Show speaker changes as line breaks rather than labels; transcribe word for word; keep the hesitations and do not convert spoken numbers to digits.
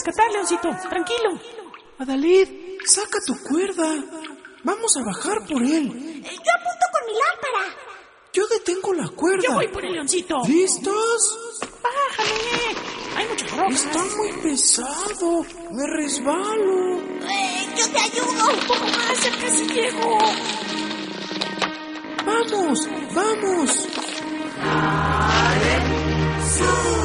rescatar, Leoncito. Tranquilo.
Adalid, saca tu cuerda. Vamos a bajar por él.
Yo apunto con mi lámpara.
Yo detengo la cuerda.
Yo voy por el Leoncito.
¿Listos?
Bájale. Hay muchas rocas.
Está muy pesado. Me resbalo.
Eh, yo te ayudo.
Un poco más, ya casi llego.
Vamos, vamos.
¡Sube!